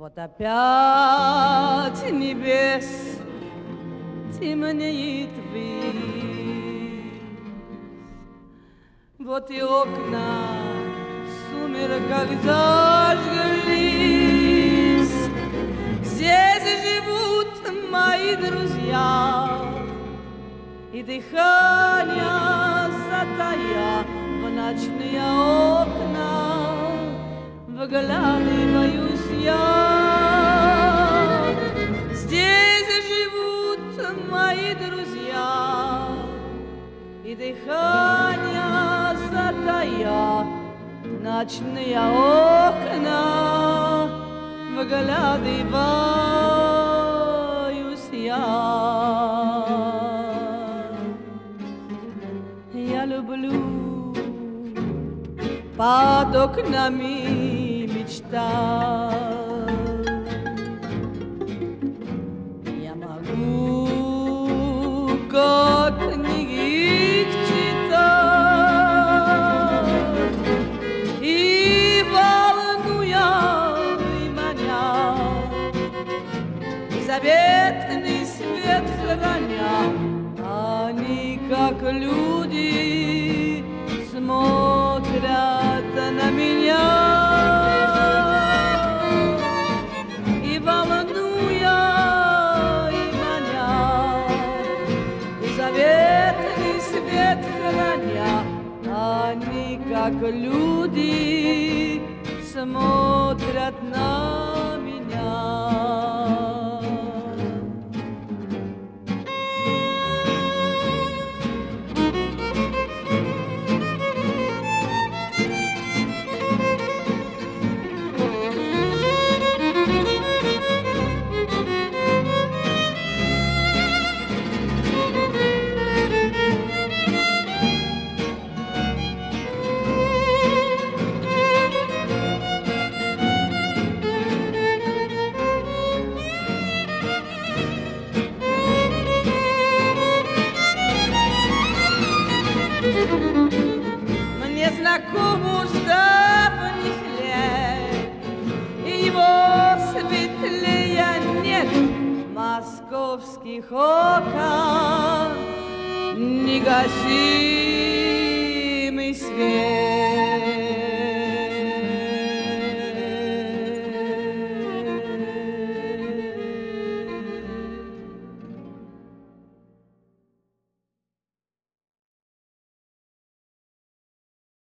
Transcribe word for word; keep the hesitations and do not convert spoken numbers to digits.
Вот опять небес темнеет ввысь, вот и окна в сумерках зажглись. Здесь живут мои друзья, и дыхание затая в ночные окна вглядываюсь я. Здесь живут мои друзья, и дыхание затая ночные окна вглядываюсь я. Я люблю под окнами мечтать. Я могу как книги читать, и волнуя и маня, и заветный свет храня, они как люди смотрят на меня. И волнуя, и маня, и заветный свет храня, они как люди смотрят на меня. Мне знаком уж давних лет, и его светлее нет московских окон, негасимый свет.